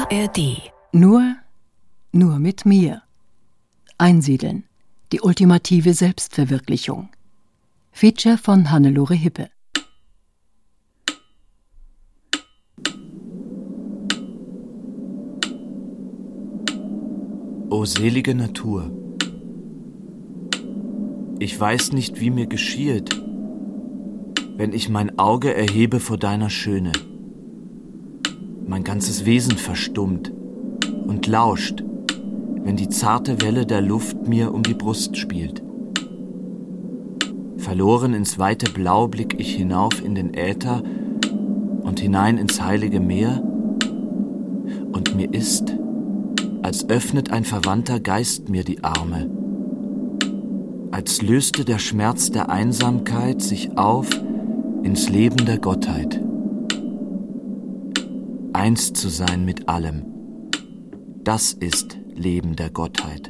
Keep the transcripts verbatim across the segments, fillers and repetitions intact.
A R D. Nur, nur mit mir. Einsiedeln. Die ultimative Selbstverwirklichung. Feature von Hannelore Hippe. O selige Natur, ich weiß nicht, wie mir geschiehet, wenn ich mein Auge erhebe vor deiner Schöne. Mein ganzes Wesen verstummt und lauscht, wenn die zarte Welle der Luft mir um die Brust spielt. Verloren ins weite Blau blick ich hinauf in den Äther und hinein ins heilige Meer, und mir ist, als öffnet ein verwandter Geist mir die Arme, als löste der Schmerz der Einsamkeit sich auf ins Leben der Gottheit. Eins zu sein mit allem, das ist Leben der Gottheit.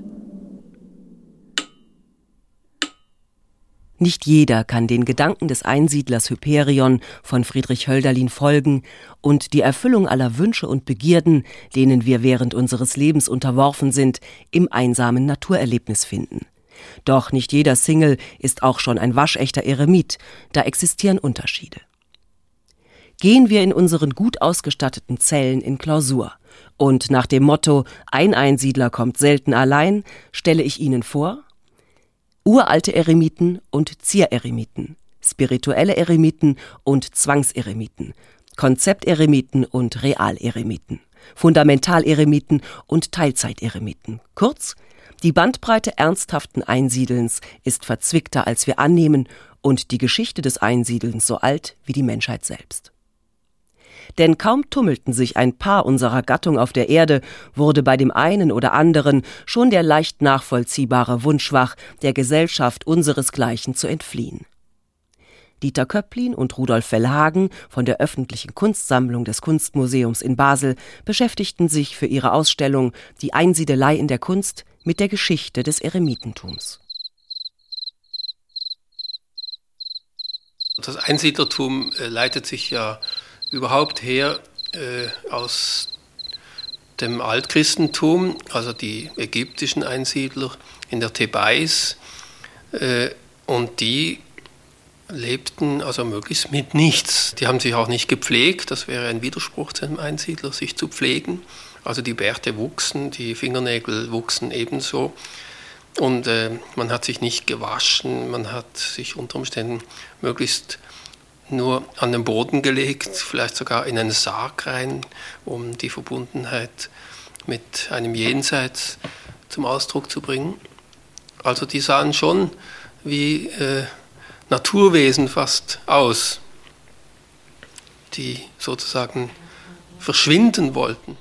Nicht jeder kann den Gedanken des Einsiedlers Hyperion von Friedrich Hölderlin folgen und die Erfüllung aller Wünsche und Begierden, denen wir während unseres Lebens unterworfen sind, im einsamen Naturerlebnis finden. Doch nicht jeder Single ist auch schon ein waschechter Eremit, da existieren Unterschiede. Gehen wir in unseren gut ausgestatteten Zellen in Klausur und nach dem Motto »Ein Einsiedler kommt selten allein« stelle ich Ihnen vor: uralte Eremiten und Ziereremiten, spirituelle Eremiten und Zwangseremiten, Konzepteremiten und Realeremiten, Fundamentaleremiten und Teilzeiteremiten. Kurz, die Bandbreite ernsthaften Einsiedelns ist verzwickter, als wir annehmen, und die Geschichte des Einsiedelns so alt wie die Menschheit selbst. Denn kaum tummelten sich ein Paar unserer Gattung auf der Erde, wurde bei dem einen oder anderen schon der leicht nachvollziehbare Wunsch wach, der Gesellschaft unseresgleichen zu entfliehen. Dieter Köpplin und Rudolf Wellhagen von der öffentlichen Kunstsammlung des Kunstmuseums in Basel beschäftigten sich für ihre Ausstellung »Die Einsiedelei in der Kunst« mit der Geschichte des Eremitentums. Das Einsiedlertum äh, leitet sich ja überhaupt her äh, aus dem Altchristentum, also die ägyptischen Einsiedler in der Thebais, äh, und die lebten also möglichst mit nichts. Die haben sich auch nicht gepflegt, das wäre ein Widerspruch zu einem Einsiedler, sich zu pflegen. Also die Bärte wuchsen, die Fingernägel wuchsen ebenso. Und äh, man hat sich nicht gewaschen, man hat sich unter Umständen möglichst nur an den Boden gelegt, vielleicht sogar in einen Sarg rein, um die Verbundenheit mit einem Jenseits zum Ausdruck zu bringen. Also die sahen schon wie äh, Naturwesen fast aus, die sozusagen verschwinden wollten.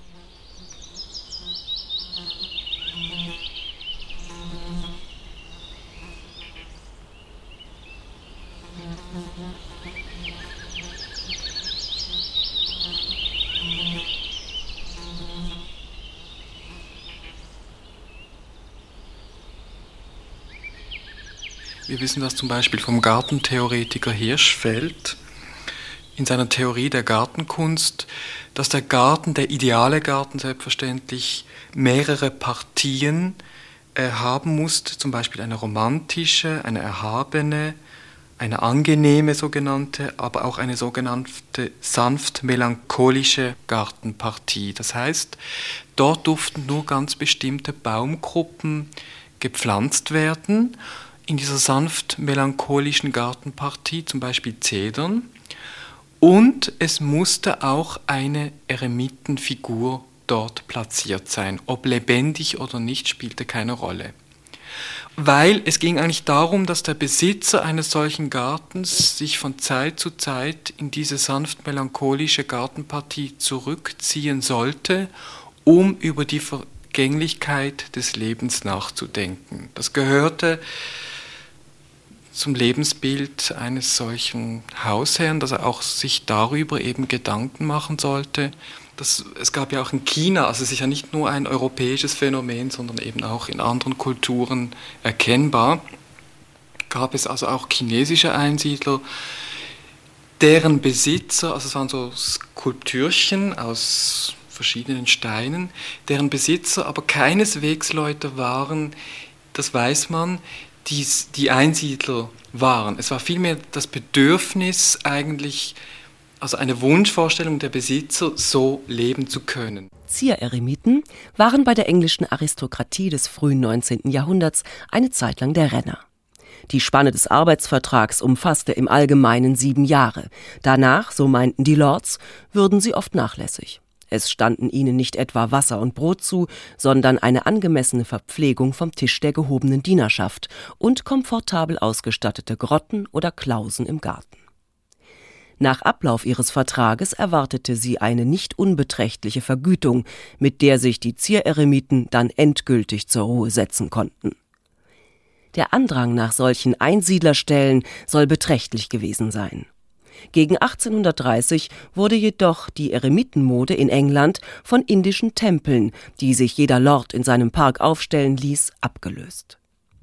Wir wissen das zum Beispiel vom Gartentheoretiker Hirschfeld in seiner Theorie der Gartenkunst, dass der Garten, der ideale Garten selbstverständlich, mehrere Partien äh, haben muss, zum Beispiel eine romantische, eine erhabene, eine angenehme sogenannte, aber auch eine sogenannte sanft melancholische Gartenpartie. Das heißt, dort durften nur ganz bestimmte Baumgruppen gepflanzt werden, in dieser sanft melancholischen Gartenpartie, zum Beispiel Zedern. Und es musste auch eine Eremitenfigur dort platziert sein. Ob lebendig oder nicht, spielte keine Rolle. Weil es ging eigentlich darum, dass der Besitzer eines solchen Gartens sich von Zeit zu Zeit in diese sanft melancholische Gartenpartie zurückziehen sollte, um über die Vergänglichkeit des Lebens nachzudenken. Das gehörte zum Lebensbild eines solchen Hausherrn, dass er auch sich darüber eben Gedanken machen sollte. Das, es gab ja auch in China, also es ist ja nicht nur ein europäisches Phänomen, sondern eben auch in anderen Kulturen erkennbar, gab es also auch chinesische Einsiedler, deren Besitzer, also es waren so Skulptürchen aus verschiedenen Steinen, deren Besitzer aber keineswegs Leute waren, das weiß man, die, die Einsiedler waren. Es war vielmehr das Bedürfnis eigentlich, also eine Wunschvorstellung der Besitzer, so leben zu können. Ziereremiten waren bei der englischen Aristokratie des frühen neunzehnten Jahrhunderts eine Zeit lang der Renner. Die Spanne des Arbeitsvertrags umfasste im Allgemeinen sieben Jahre. Danach, so meinten die Lords, würden sie oft nachlässig. Es standen ihnen nicht etwa Wasser und Brot zu, sondern eine angemessene Verpflegung vom Tisch der gehobenen Dienerschaft und komfortabel ausgestattete Grotten oder Klausen im Garten. Nach Ablauf ihres Vertrages erwartete sie eine nicht unbeträchtliche Vergütung, mit der sich die Ziereremiten dann endgültig zur Ruhe setzen konnten. Der Andrang nach solchen Einsiedlerstellen soll beträchtlich gewesen sein. Gegen achtzehnhundertdreißig wurde jedoch die Eremitenmode in England von indischen Tempeln, die sich jeder Lord in seinem Park aufstellen ließ, abgelöst.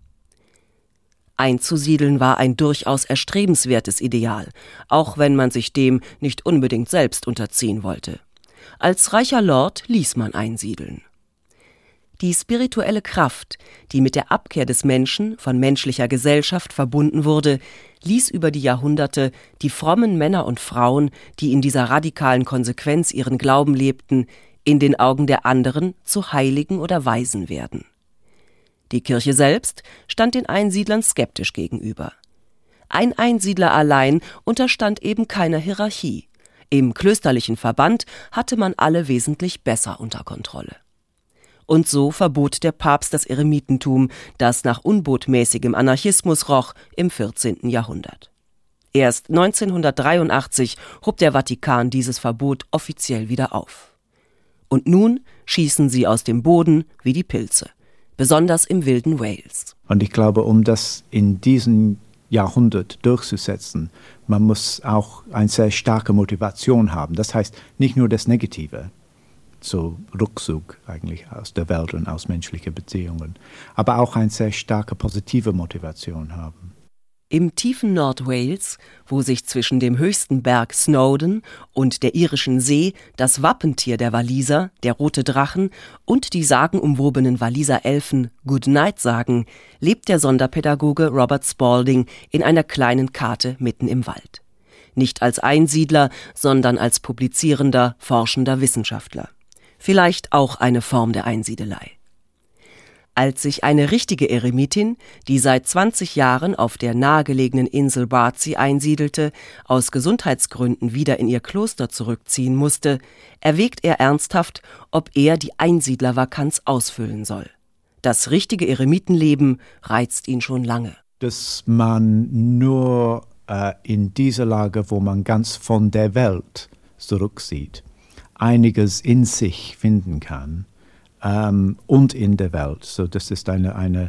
Einzusiedeln war ein durchaus erstrebenswertes Ideal, auch wenn man sich dem nicht unbedingt selbst unterziehen wollte. Als reicher Lord ließ man einsiedeln. Die spirituelle Kraft, die mit der Abkehr des Menschen von menschlicher Gesellschaft verbunden wurde, ließ über die Jahrhunderte die frommen Männer und Frauen, die in dieser radikalen Konsequenz ihren Glauben lebten, in den Augen der anderen zu Heiligen oder Weisen werden. Die Kirche selbst stand den Einsiedlern skeptisch gegenüber. Ein Einsiedler allein unterstand eben keiner Hierarchie. Im klösterlichen Verband hatte man alle wesentlich besser unter Kontrolle. Und so verbot der Papst das Eremitentum, das nach unbotmäßigem Anarchismus roch, im vierzehnten Jahrhundert. Erst neunzehnhundertdreiundachtzig hob der Vatikan dieses Verbot offiziell wieder auf. Und nun schießen sie aus dem Boden wie die Pilze, besonders im wilden Wales. Und ich glaube, um das in diesem Jahrhundert durchzusetzen, man muss auch eine sehr starke Motivation haben. Das heißt, nicht nur das Negative, so Rückzug eigentlich aus der Welt und aus menschlichen Beziehungen, aber auch eine sehr starke positive Motivation haben. Im tiefen Nordwales, wo sich zwischen dem höchsten Berg Snowdon und der irischen See das Wappentier der Waliser, der rote Drachen, und die sagenumwobenen Waliser Elfen Goodnight sagen, lebt der Sonderpädagoge Robert Spalding in einer kleinen Karte mitten im Wald. Nicht als Einsiedler, sondern als publizierender, forschender Wissenschaftler. Vielleicht auch eine Form der Einsiedelei. Als sich eine richtige Eremitin, die seit zwanzig Jahren auf der nahegelegenen Insel Bardsey einsiedelte, aus Gesundheitsgründen wieder in ihr Kloster zurückziehen musste, erwägt er ernsthaft, ob er die Einsiedlervakanz ausfüllen soll. Das richtige Eremitenleben reizt ihn schon lange. Dass man nur äh, in dieser Lage, wo man ganz von der Welt zurücksieht, einiges in sich finden kann ähm, und in der Welt. So, das ist eine, eine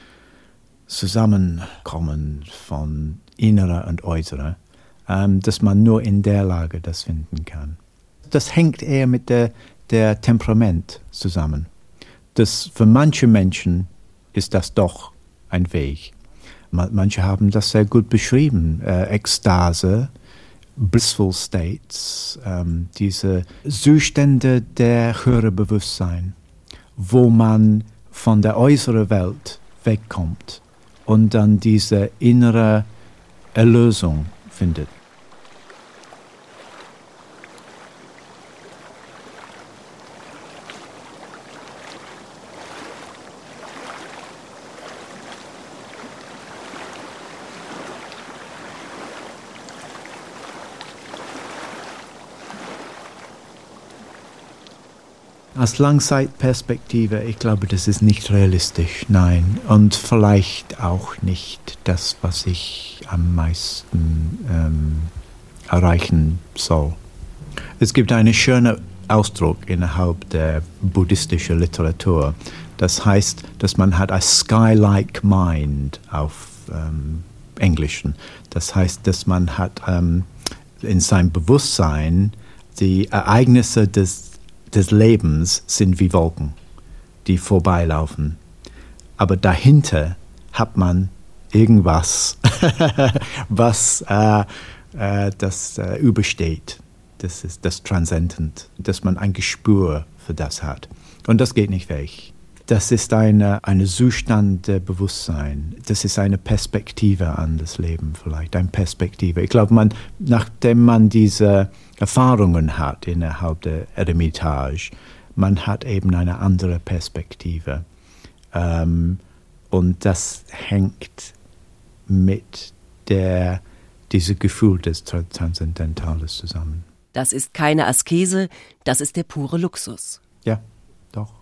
Zusammenkommen von Innerer und Äußerer, ähm, dass man nur in der Lage das finden kann. Das hängt eher mit der, der Temperament zusammen. Das, für manche Menschen ist das doch ein Weg. Manche haben das sehr gut beschrieben. Äh, Ekstase, blissful states, ähm, diese Zustände der höheren Bewusstsein, wo man von der äußeren Welt wegkommt und dann diese innere Erlösung findet. Aus Langzeitperspektive, ich glaube, das ist nicht realistisch, nein. Und vielleicht auch nicht das, was ich am meisten ähm, erreichen soll. Es gibt einen schönen Ausdruck innerhalb der buddhistischen Literatur. Das heißt, dass man hat ein sky-like mind auf ähm, Englischen. Das heißt, dass man hat ähm, in seinem Bewusstsein die Ereignisse des des Lebens sind wie Wolken, die vorbeilaufen. Aber dahinter hat man irgendwas, was äh, äh, das äh, übersteht. Das ist das Transzendent, dass man ein Gespür für das hat. Und das geht nicht weg. Das ist eine, eine Zustand der Bewusstsein. Das ist eine Perspektive an das Leben vielleicht, eine Perspektive. Ich glaube, man, nachdem man diese Erfahrungen hat innerhalb der Eremitage, man hat eben eine andere Perspektive. Ähm, und das hängt mit der, diesem Gefühl des Transzendentales zusammen. Das ist keine Askese, das ist der pure Luxus. Ja, doch.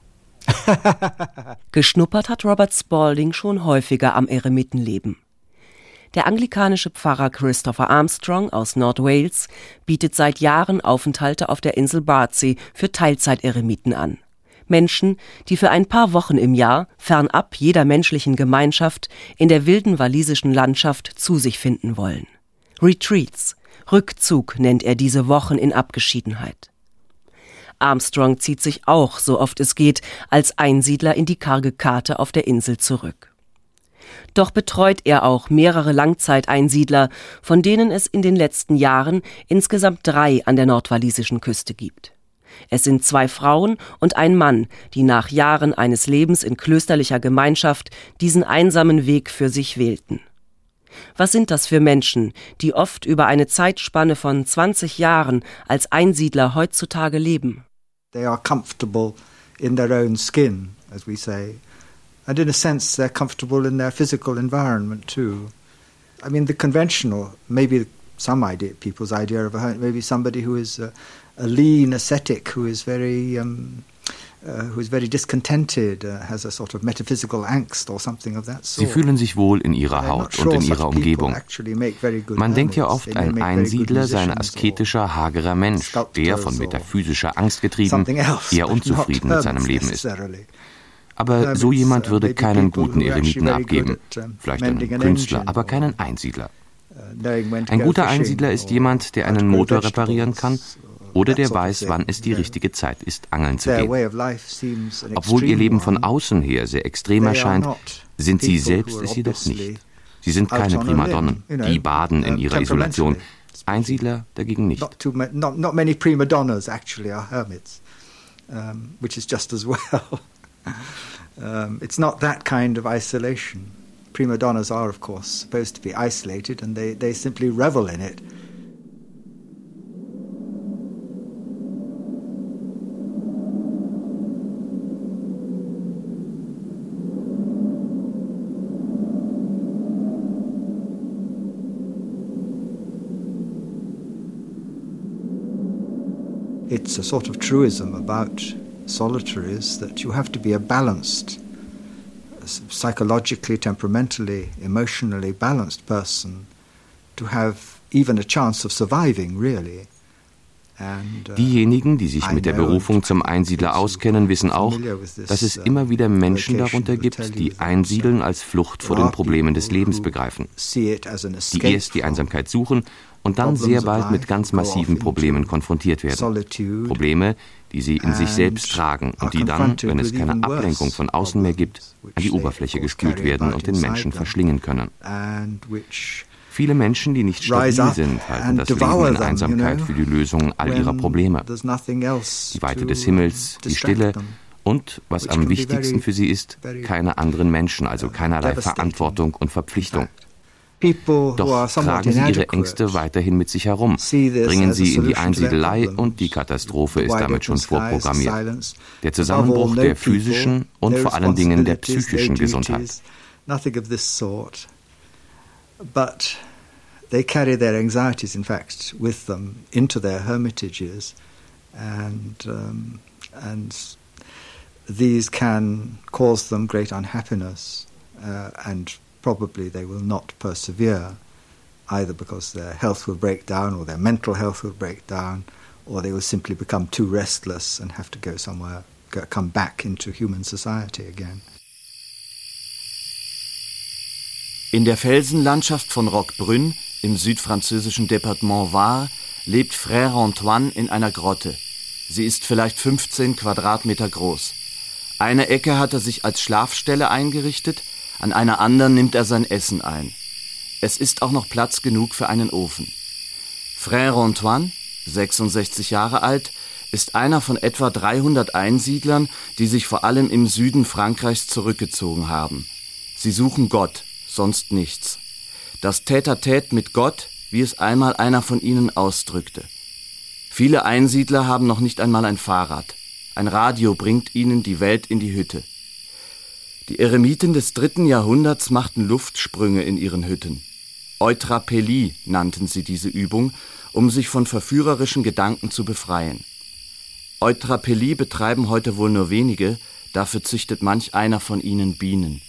Geschnuppert hat Robert Spalding schon häufiger am Eremitenleben. Der anglikanische Pfarrer Christopher Armstrong aus Nordwales bietet seit Jahren Aufenthalte auf der Insel Bardsey für Teilzeiteremiten an. Menschen, die für ein paar Wochen im Jahr, fernab jeder menschlichen Gemeinschaft, in der wilden walisischen Landschaft zu sich finden wollen. Retreats, Rückzug nennt er diese Wochen in Abgeschiedenheit. Armstrong zieht sich auch, so oft es geht, als Einsiedler in die karge Karte auf der Insel zurück. Doch betreut er auch mehrere Langzeiteinsiedler, von denen es in den letzten Jahren insgesamt drei an der nordwalisischen Küste gibt. Es sind zwei Frauen und ein Mann, die nach Jahren eines Lebens in klösterlicher Gemeinschaft diesen einsamen Weg für sich wählten. Was sind das für Menschen, die oft über eine Zeitspanne von zwanzig Jahren als Einsiedler heutzutage leben? They are comfortable in their own skin, as we say. And in a sense, they're comfortable in their physical environment too. I mean, the conventional, maybe some idea, people's idea of a hermit, maybe somebody who is a, a lean ascetic, who is very, um, uh, who is very discontented, uh, has a sort of metaphysical angst or something of that sort. Sie fühlen sich wohl in ihrer Haut und in ihrer Umgebung. Man denkt ja oft, ein Einsiedler sei ein asketischer, hagerer Mensch, der von metaphysischer Angst getrieben eher unzufrieden mit seinem Leben ist. Aber so jemand würde keinen guten Eremiten abgeben. Vielleicht einen Künstler, aber keinen Einsiedler. Ein guter Einsiedler ist jemand, der einen Motor reparieren kann oder der weiß, wann es die richtige Zeit ist, angeln zu gehen. Obwohl ihr Leben von außen her sehr extrem erscheint, sind sie selbst es jedoch nicht. Sie sind keine Primadonnen, die baden in ihrer Isolation. Einsiedler dagegen nicht. Not many primadonnas actually are hermits, um, which is just as well. Um, it's not that kind of isolation. Prima donnas are, of course, supposed to be isolated, and they, they simply revel in it. It's a sort of truism about solitaries that you have to be a balanced, psychologically, temperamentally, emotionally balanced person to have even a chance of surviving, really. And, uh, Diejenigen, die sich mit der Berufung zum Einsiedler auskennen, wissen auch, dass es immer wieder Menschen darunter gibt, die Einsiedeln als Flucht vor den Problemen des Lebens begreifen, die erst die Einsamkeit suchen und dann sehr bald mit ganz massiven Problemen konfrontiert werden. Probleme, die sie in sich selbst tragen und die dann, wenn es keine Ablenkung von außen mehr gibt, an die Oberfläche gespült werden und den Menschen verschlingen können. Viele Menschen, die nicht stabil sind, halten das Leben in Einsamkeit für die Lösung all ihrer Probleme. Die Weite des Himmels, die Stille und, was am wichtigsten für sie ist, keine anderen Menschen, also keinerlei Verantwortung und Verpflichtung. Doch tragen sie ihre Ängste weiterhin mit sich herum, bringen sie in die Einsiedelei und die Katastrophe ist damit schon vorprogrammiert. Der Zusammenbruch der physischen und vor allen Dingen der psychischen Gesundheit. But they carry their anxieties, in fact, with them into their hermitages, and um, and these can cause them great unhappiness, uh, and probably they will not persevere, either because their health will break down, or their mental health will break down, or they will simply become too restless and have to go somewhere, go, come back into human society again. In der Felsenlandschaft von Roquebrune im südfranzösischen Departement Var lebt Frère Antoine in einer Grotte. Sie ist vielleicht fünfzehn Quadratmeter groß. Eine Ecke hat er sich als Schlafstelle eingerichtet, an einer anderen nimmt er sein Essen ein. Es ist auch noch Platz genug für einen Ofen. Frère Antoine, sechsundsechzig Jahre alt, ist einer von etwa dreihundert Einsiedlern, die sich vor allem im Süden Frankreichs zurückgezogen haben. Sie suchen Gott, sonst nichts. Das Tête-à-Tête mit Gott, wie es einmal einer von ihnen ausdrückte. Viele Einsiedler haben noch nicht einmal ein Fahrrad. Ein Radio bringt ihnen die Welt in die Hütte. Die Eremiten des dritten Jahrhunderts machten Luftsprünge in ihren Hütten. Eutrapelie nannten sie diese Übung, um sich von verführerischen Gedanken zu befreien. Eutrapelie betreiben heute wohl nur wenige, dafür züchtet manch einer von ihnen Bienen.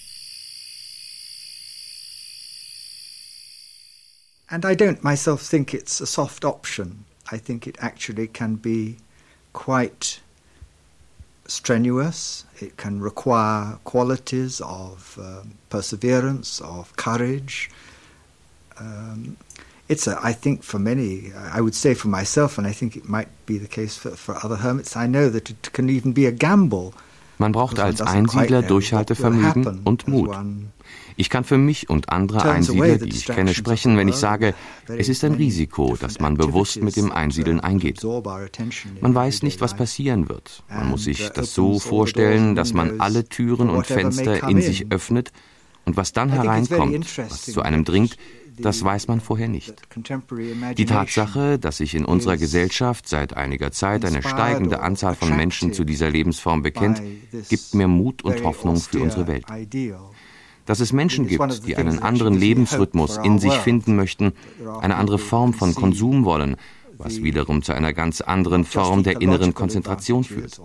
And I don't myself think it's a soft option. I think it actually can be quite strenuous. It can require qualities of um, perseverance, of courage. Um, it's, a, I think, for many, I would say for myself, and I think it might be the case for, for other hermits, I know that it can even be a gamble. Man braucht als Einsiedler Durchhaltevermögen und Mut. Ich kann für mich und andere Einsiedler, die ich kenne, sprechen, wenn ich sage, es ist ein Risiko, das man bewusst mit dem Einsiedeln eingeht. Man weiß nicht, was passieren wird. Man muss sich das so vorstellen, dass man alle Türen und Fenster in sich öffnet und was dann hereinkommt, was zu einem dringt, das weiß man vorher nicht. Die Tatsache, dass sich in unserer Gesellschaft seit einiger Zeit eine steigende Anzahl von Menschen zu dieser Lebensform bekennt, gibt mir Mut und Hoffnung für unsere Welt. Dass es Menschen gibt, die einen anderen Lebensrhythmus in sich finden möchten, eine andere Form von Konsum wollen, was wiederum zu einer ganz anderen Form der inneren Konzentration führt.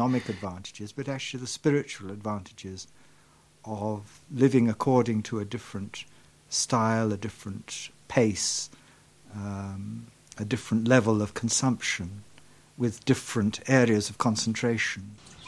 Style, a different pace, um, a different level of consumption, with different areas of concentration.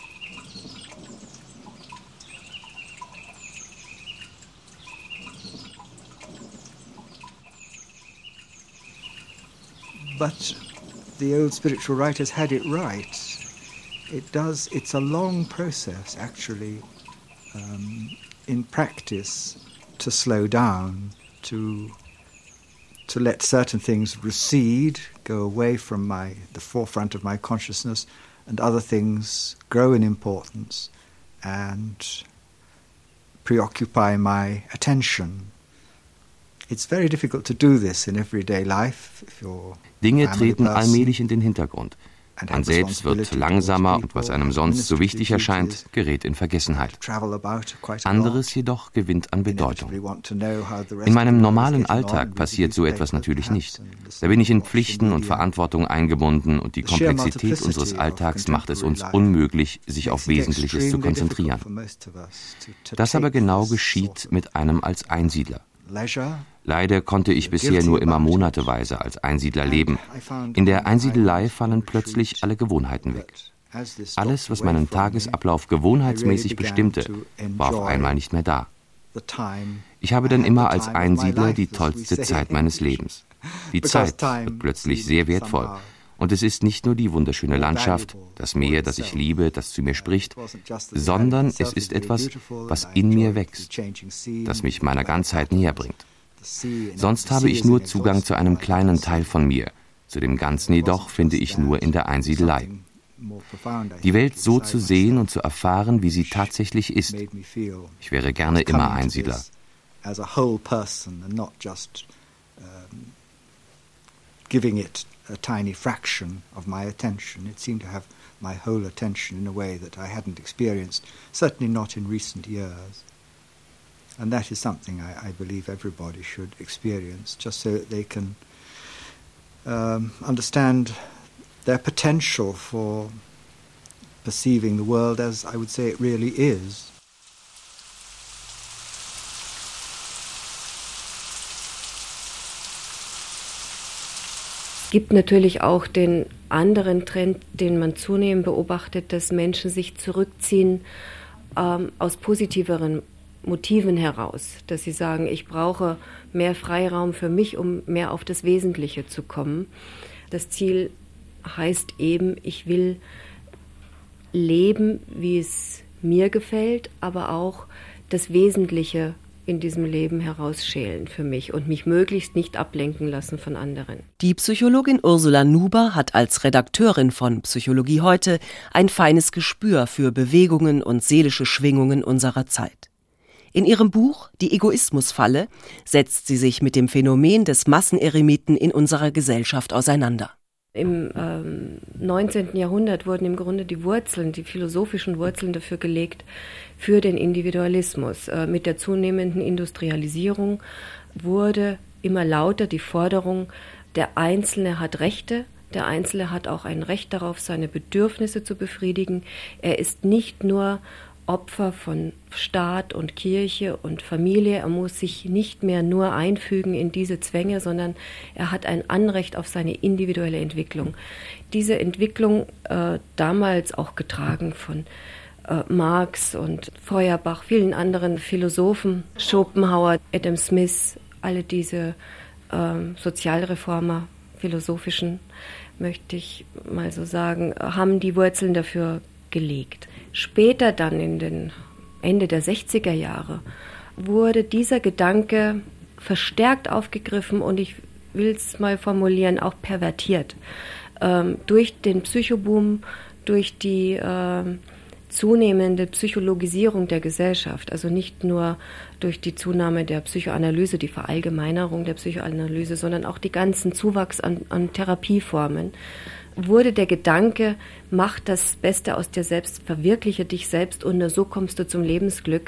But the old spiritual writers had it right. It does, it's a long process, actually, um, in practice, to slow down, to to let certain things recede, go away from my the forefront of my consciousness, and other things grow in importance and preoccupy my attention. It's very difficult to do this in everyday life. If you're Dinge treten allmählich in den Hintergrund. Man selbst wird langsamer und was einem sonst so wichtig erscheint, gerät in Vergessenheit. Anderes jedoch gewinnt an Bedeutung. In meinem normalen Alltag passiert so etwas natürlich nicht. Da bin ich in Pflichten und Verantwortung eingebunden und die Komplexität unseres Alltags macht es uns unmöglich, sich auf Wesentliches zu konzentrieren. Das aber genau geschieht mit einem als Einsiedler. Leider konnte ich bisher nur immer monateweise als Einsiedler leben. In der Einsiedelei fallen plötzlich alle Gewohnheiten weg. Alles, was meinen Tagesablauf gewohnheitsmäßig bestimmte, war auf einmal nicht mehr da. Ich habe dann immer als Einsiedler die tollste Zeit meines Lebens. Die Zeit wird plötzlich sehr wertvoll. Und es ist nicht nur die wunderschöne Landschaft, das Meer, das ich liebe, das zu mir spricht, sondern es ist etwas, was in mir wächst, das mich meiner Ganzheit näher bringt. Sonst habe ich nur Zugang zu einem kleinen Teil von mir. Zu dem Ganzen jedoch finde ich nur in der Einsiedelei. Die Welt so zu sehen und zu erfahren, wie sie tatsächlich ist. Ich wäre gerne immer Einsiedler. Giving it a tiny fraction of my attention. It seemed to have my whole attention in a way that I hadn't experienced, certainly not in recent years. And that is something I, I believe everybody should experience, just so that they can um, understand their potential for perceiving the world as I would say it really is. Es gibt natürlich auch den anderen Trend, den man zunehmend beobachtet, dass Menschen sich zurückziehen ähm, aus positiveren Motiven heraus, dass sie sagen, ich brauche mehr Freiraum für mich, um mehr auf das Wesentliche zu kommen. Das Ziel heißt eben, ich will leben, wie es mir gefällt, aber auch das Wesentliche in diesem Leben herausschälen für mich und mich möglichst nicht ablenken lassen von anderen. Die Psychologin Ursula Nuber hat als Redakteurin von Psychologie heute ein feines Gespür für Bewegungen und seelische Schwingungen unserer Zeit. In ihrem Buch »Die Egoismusfalle« setzt sie sich mit dem Phänomen des Masseneremiten in unserer Gesellschaft auseinander. Im ähm, neunzehnten Jahrhundert wurden im Grunde die Wurzeln, die philosophischen Wurzeln dafür gelegt, für den Individualismus. Äh, mit der zunehmenden Industrialisierung wurde immer lauter die Forderung, der Einzelne hat Rechte, der Einzelne hat auch ein Recht darauf, seine Bedürfnisse zu befriedigen. Er ist nicht nur Opfer von Staat und Kirche und Familie. Er muss sich nicht mehr nur einfügen in diese Zwänge, sondern er hat ein Anrecht auf seine individuelle Entwicklung. Diese Entwicklung, äh, damals auch getragen von äh, Marx und Feuerbach, vielen anderen Philosophen, Schopenhauer, Adam Smith, alle diese äh, Sozialreformer, philosophischen, möchte ich mal so sagen, haben die Wurzeln dafür gelegt. Später dann in den Ende der sechziger Jahre wurde dieser Gedanke verstärkt aufgegriffen und ich will es mal formulieren, auch pervertiert. Ähm, durch den Psychoboom, durch die äh, zunehmende Psychologisierung der Gesellschaft, also nicht nur durch die Zunahme der Psychoanalyse, die Verallgemeinerung der Psychoanalyse, sondern auch die ganzen Zuwachs an, an Therapieformen, wurde der Gedanke, mach das Beste aus dir selbst, verwirkliche dich selbst und nur so kommst du zum Lebensglück,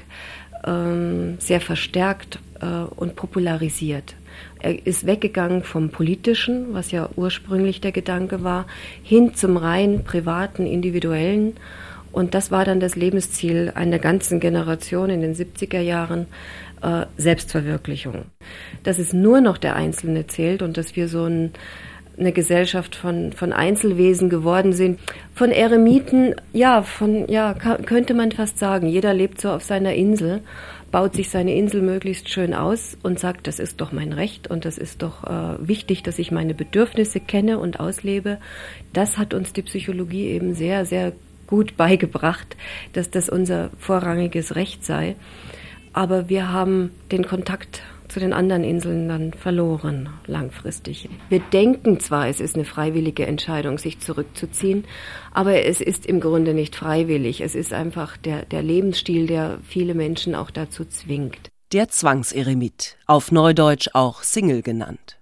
ähm, sehr verstärkt äh, und popularisiert. Er ist weggegangen vom Politischen, was ja ursprünglich der Gedanke war, hin zum rein privaten, individuellen. Und das war dann das Lebensziel einer ganzen Generation in den siebziger Jahren, äh, Selbstverwirklichung. Dass es nur noch der Einzelne zählt und dass wir so ein eine Gesellschaft von, von Einzelwesen geworden sind. Von Eremiten, ja, von, ja, kann, könnte man fast sagen, jeder lebt so auf seiner Insel, baut sich seine Insel möglichst schön aus und sagt, das ist doch mein Recht und das ist doch äh, wichtig, dass ich meine Bedürfnisse kenne und auslebe. Das hat uns die Psychologie eben sehr, sehr gut beigebracht, dass das unser vorrangiges Recht sei. Aber wir haben den Kontakt zu den anderen Inseln dann verloren, langfristig. Wir denken zwar, es ist eine freiwillige Entscheidung, sich zurückzuziehen, aber es ist im Grunde nicht freiwillig. Es ist einfach der, der Lebensstil, der viele Menschen auch dazu zwingt. Der Zwangseremit, auf Neudeutsch auch Single genannt.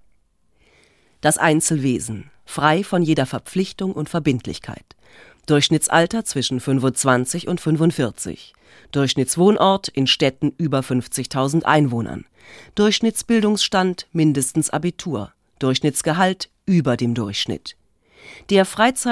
Das Einzelwesen, frei von jeder Verpflichtung und Verbindlichkeit. Durchschnittsalter zwischen fünfundzwanzig und fünfundvierzig. Durchschnittswohnort in Städten über fünfzigtausend Einwohnern. Durchschnittsbildungsstand mindestens Abitur. Durchschnittsgehalt über dem Durchschnitt. Der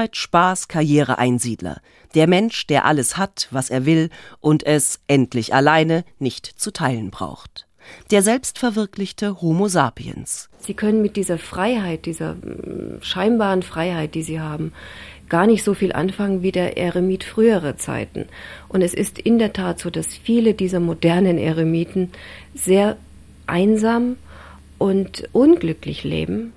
Freizeit-Spaß-Karriere-Einsiedler. Der Mensch, der alles hat, was er will und es endlich alleine nicht zu teilen braucht. Der selbstverwirklichte Homo sapiens. Sie können mit dieser Freiheit, dieser scheinbaren Freiheit, die Sie haben, gar nicht so viel anfangen wie der Eremit frühere Zeiten. Und es ist in der Tat so, dass viele dieser modernen Eremiten sehr einsam und unglücklich leben.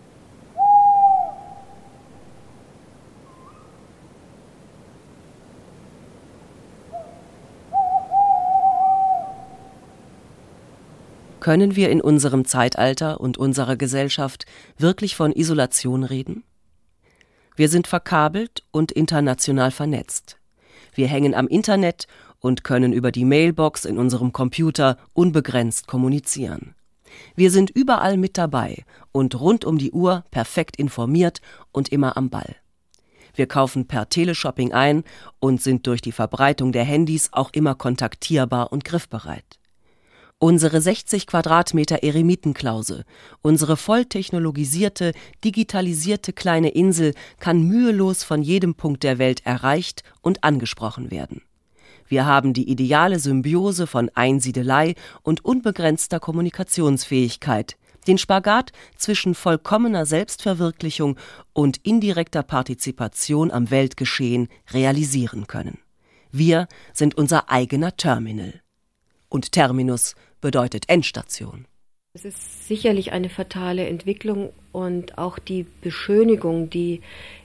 Können wir in unserem Zeitalter und unserer Gesellschaft wirklich von Isolation reden? Wir sind verkabelt und international vernetzt. Wir hängen am Internet und können über die Mailbox in unserem Computer unbegrenzt kommunizieren. Wir sind überall mit dabei und rund um die Uhr perfekt informiert und immer am Ball. Wir kaufen per Teleshopping ein und sind durch die Verbreitung der Handys auch immer kontaktierbar und griffbereit. Unsere sechzig Quadratmeter Eremitenklause, unsere volltechnologisierte, digitalisierte kleine Insel kann mühelos von jedem Punkt der Welt erreicht und angesprochen werden. Wir haben die ideale Symbiose von Einsiedelei und unbegrenzter Kommunikationsfähigkeit, den Spagat zwischen vollkommener Selbstverwirklichung und indirekter Partizipation am Weltgeschehen realisieren können. Wir sind unser eigener Terminal. Und Terminus bedeutet Endstation. Es ist sicherlich eine fatale Entwicklung und auch die Beschönigung, die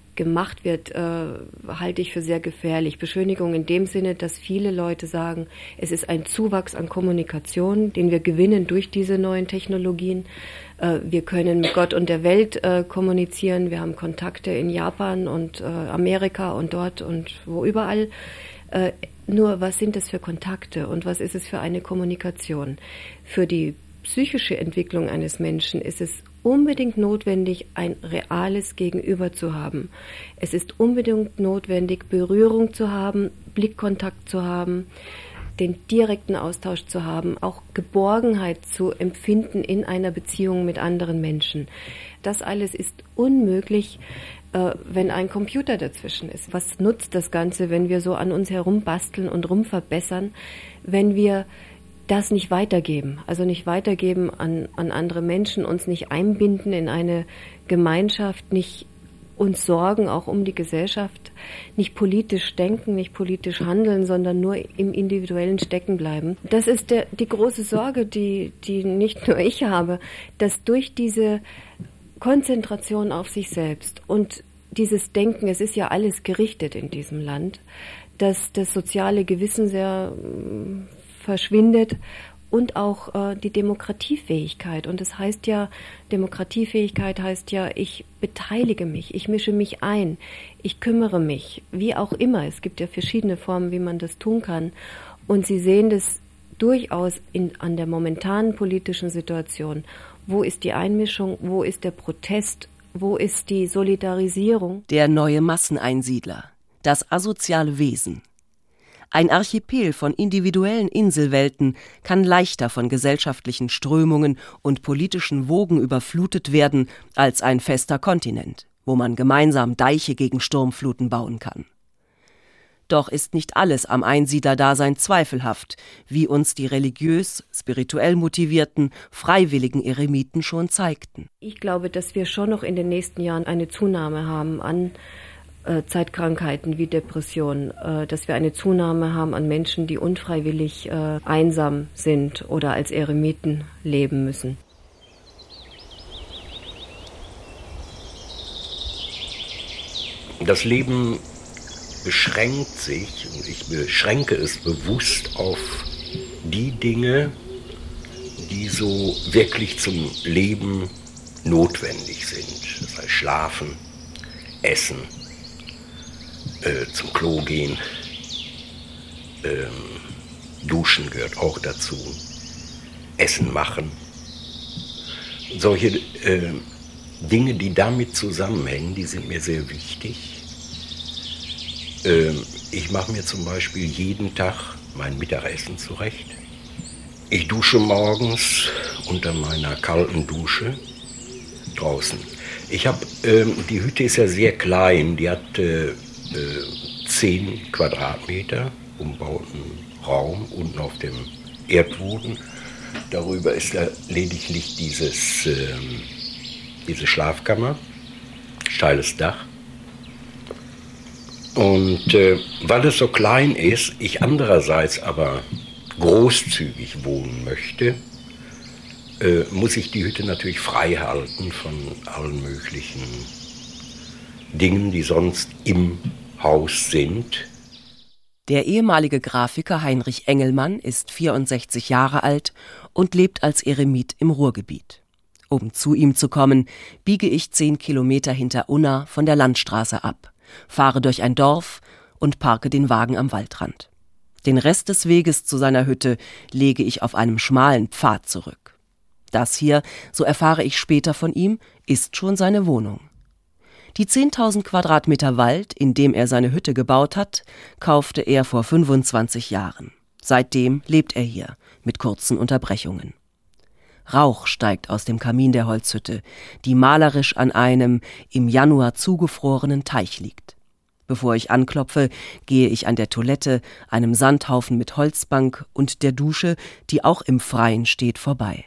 gemacht wird, äh, halte ich für sehr gefährlich. Beschönigung in dem Sinne, dass viele Leute sagen, es ist ein Zuwachs an Kommunikation, den wir gewinnen durch diese neuen Technologien. Äh, wir können mit Gott und der Welt äh, kommunizieren. Wir haben Kontakte in Japan und äh, Amerika und dort und wo überall. Äh, nur, was sind das für Kontakte und was ist es für eine Kommunikation? Für die psychische Entwicklung eines Menschen ist es unbedingt notwendig, ein reales Gegenüber zu haben. Es ist unbedingt notwendig, Berührung zu haben, Blickkontakt zu haben, den direkten Austausch zu haben, auch Geborgenheit zu empfinden in einer Beziehung mit anderen Menschen. Das alles ist unmöglich, äh, wenn ein Computer dazwischen ist. Was nutzt das Ganze, wenn wir so an uns herumbasteln und rumverbessern, wenn wir das nicht weitergeben, also nicht weitergeben an, an andere Menschen, uns nicht einbinden in eine Gemeinschaft, nicht uns sorgen auch um die Gesellschaft, nicht politisch denken, nicht politisch handeln, sondern nur im Individuellen stecken bleiben. Das ist der, die große Sorge, die, die nicht nur ich habe, dass durch diese Konzentration auf sich selbst und dieses Denken, es ist ja alles gerichtet in diesem Land, dass das soziale Gewissen sehr verschwindet und auch äh, die Demokratiefähigkeit. Und das heißt ja, Demokratiefähigkeit heißt ja, ich beteilige mich, ich mische mich ein, ich kümmere mich, wie auch immer. Es gibt ja verschiedene Formen, wie man das tun kann. Und Sie sehen das durchaus in, an der momentanen politischen Situation. Wo ist die Einmischung, wo ist der Protest, wo ist die Solidarisierung? Der neue Masseneinsiedler, das asoziale Wesen. Ein Archipel von individuellen Inselwelten kann leichter von gesellschaftlichen Strömungen und politischen Wogen überflutet werden als ein fester Kontinent, wo man gemeinsam Deiche gegen Sturmfluten bauen kann. Doch ist nicht alles am Einsiedlerdasein zweifelhaft, wie uns die religiös, spirituell motivierten, freiwilligen Eremiten schon zeigten. Ich glaube, dass wir schon noch in den nächsten Jahren eine Zunahme haben an Zeitkrankheiten wie Depression, dass wir eine Zunahme haben an Menschen, die unfreiwillig äh, einsam sind oder als Eremiten leben müssen. Das Leben beschränkt sich, und ich beschränke es bewusst auf die Dinge, die so wirklich zum Leben notwendig sind. Das heißt Schlafen, Essen, Äh, zum Klo gehen, ähm, Duschen gehört auch dazu, Essen machen. Solche äh, Dinge, die damit zusammenhängen, die sind mir sehr wichtig. Ähm, ich mache mir zum Beispiel jeden Tag mein Mittagessen zurecht. Ich dusche morgens unter meiner kalten Dusche draußen. Ich habe, ähm, die Hütte ist ja sehr klein, die hat äh, zehn Quadratmeter umbauten Raum unten auf dem Erdboden. Darüber ist da lediglich dieses, äh, diese Schlafkammer, steiles Dach. Und äh, weil es so klein ist, ich andererseits aber großzügig wohnen möchte, äh, muss ich die Hütte natürlich frei halten von allen möglichen Dingen, die sonst im Haus sind. Der ehemalige Grafiker Heinrich Engelmann ist vierundsechzig Jahre alt und lebt als Eremit im Ruhrgebiet. Um zu ihm zu kommen, biege ich zehn Kilometer hinter Unna von der Landstraße ab, fahre durch ein Dorf und parke den Wagen am Waldrand. Den Rest des Weges zu seiner Hütte lege ich auf einem schmalen Pfad zurück. Das hier, so erfahre ich später von ihm, ist schon seine Wohnung. Die zehntausend Quadratmeter Wald, in dem er seine Hütte gebaut hat, kaufte er vor fünfundzwanzig Jahren. Seitdem lebt er hier, mit kurzen Unterbrechungen. Rauch steigt aus dem Kamin der Holzhütte, die malerisch an einem im Januar zugefrorenen Teich liegt. Bevor ich anklopfe, gehe ich an der Toilette, einem Sandhaufen mit Holzbank und der Dusche, die auch im Freien steht, vorbei.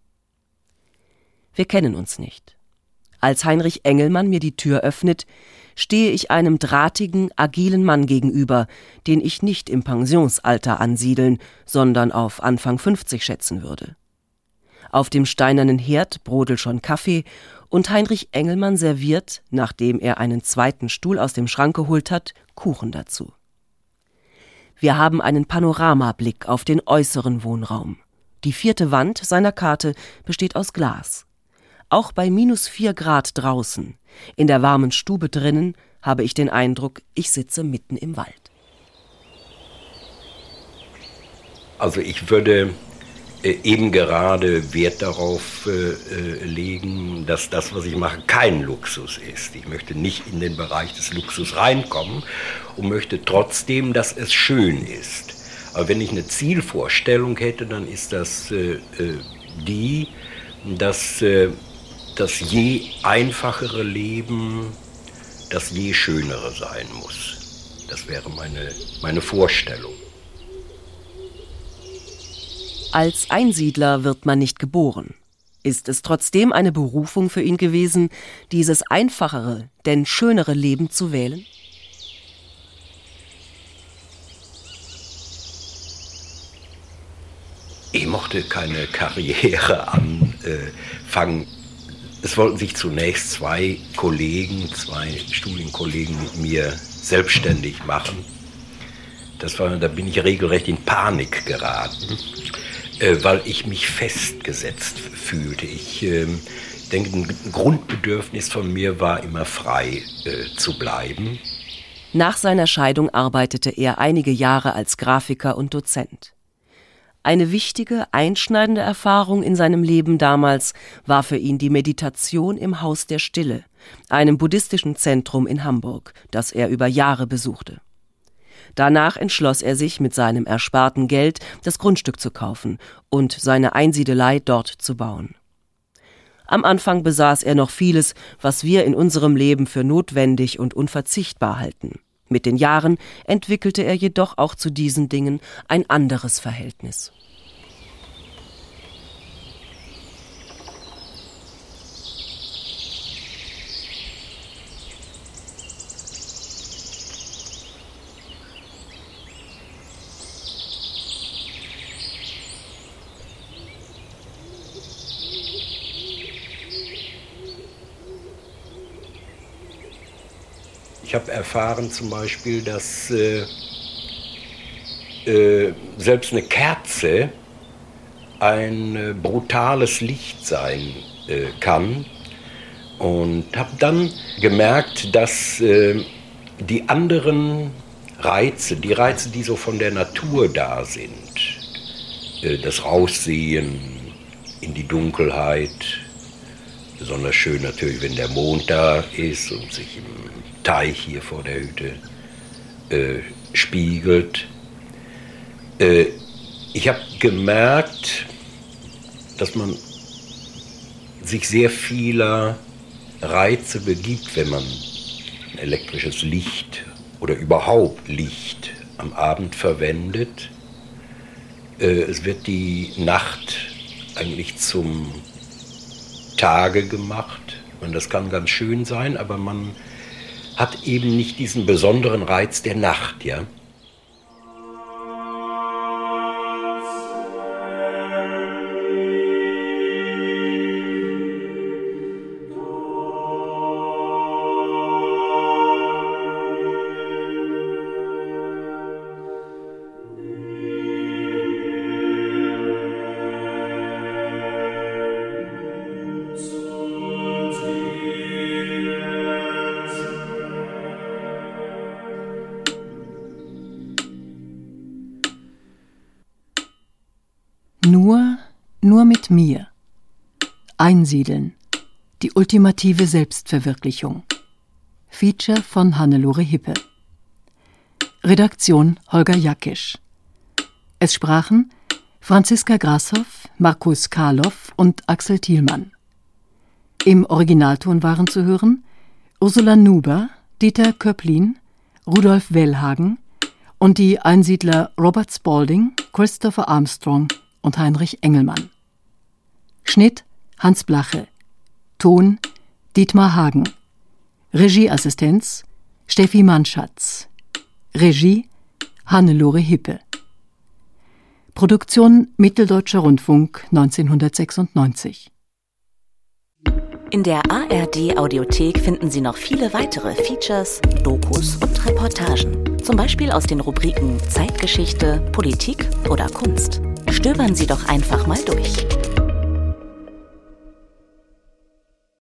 Wir kennen uns nicht. Als Heinrich Engelmann mir die Tür öffnet, stehe ich einem drahtigen, agilen Mann gegenüber, den ich nicht im Pensionsalter ansiedeln, sondern auf Anfang fünfzig schätzen würde. Auf dem steinernen Herd brodelt schon Kaffee Und Heinrich Engelmann serviert, nachdem er einen zweiten Stuhl aus dem Schrank geholt hat, Kuchen dazu. Wir haben einen Panoramablick auf den äußeren Wohnraum. Die vierte Wand seiner Karte besteht aus Glas. Auch bei minus vier Grad draußen, in der warmen Stube drinnen, habe ich den Eindruck, ich sitze mitten im Wald. Also ich würde äh, eben gerade Wert darauf äh, legen, dass das, was ich mache, kein Luxus ist. Ich möchte nicht in den Bereich des Luxus reinkommen und möchte trotzdem, dass es schön ist. Aber wenn ich eine Zielvorstellung hätte, dann ist das äh, die, dass äh, das je einfachere Leben das je schönere sein muss. Das wäre meine, meine Vorstellung. Als Einsiedler wird man nicht geboren. Ist es trotzdem eine Berufung für ihn gewesen, dieses einfachere, denn schönere Leben zu wählen? Ich mochte keine Karriere anfangen. Es wollten sich zunächst zwei Kollegen, zwei Studienkollegen mit mir selbstständig machen. Das war, da bin ich regelrecht in Panik geraten, äh, weil ich mich festgesetzt fühlte. Ich äh, denke, ein Grundbedürfnis von mir war immer frei äh, zu bleiben. Nach seiner Scheidung arbeitete er einige Jahre als Grafiker und Dozent. Eine wichtige, einschneidende Erfahrung in seinem Leben damals war für ihn die Meditation im Haus der Stille, einem buddhistischen Zentrum in Hamburg, das er über Jahre besuchte. Danach entschloss er sich, mit seinem ersparten Geld das Grundstück zu kaufen und seine Einsiedelei dort zu bauen. Am Anfang besaß er noch vieles, was wir in unserem Leben für notwendig und unverzichtbar halten. Mit den Jahren entwickelte er jedoch auch zu diesen Dingen ein anderes Verhältnis. Ich habe erfahren zum Beispiel, dass äh, äh, selbst eine Kerze ein äh, brutales Licht sein äh, kann. Und habe dann gemerkt, dass äh, die anderen Reize, die Reize, die so von der Natur da sind, äh, das Raussehen in die Dunkelheit, besonders schön natürlich, wenn der Mond da ist und sich im Teich hier vor der Hütte äh, spiegelt. Äh, ich habe gemerkt, dass man sich sehr vieler Reize begibt, wenn man elektrisches Licht oder überhaupt Licht am Abend verwendet. Äh, es wird die Nacht eigentlich zum Tage gemacht. Und das kann ganz schön sein, aber man hat eben nicht diesen besonderen Reiz der Nacht, ja. Nur, nur mit mir. Einsiedeln. Die ultimative Selbstverwirklichung. Feature von Hannelore Hippe. Redaktion Holger Jakisch. Es sprachen Franziska Grashoff, Markus Karloff und Axel Thielmann. Im Originalton waren zu hören Ursula Nuber, Dieter Köpplin, Rudolf Wellhagen und die Einsiedler Robert Spalding, Christopher Armstrong und Heinrich Engelmann. Schnitt Hans Blache. Ton Dietmar Hagen. Regieassistenz Steffi Mannschatz. Regie Hannelore Hippe. Produktion Mitteldeutscher Rundfunk neunzehnhundertsechsundneunzig. In der A R D-Audiothek finden Sie noch viele weitere Features, Dokus und Reportagen. Zum Beispiel aus den Rubriken Zeitgeschichte, Politik oder Kunst. Stöbern Sie doch einfach mal durch.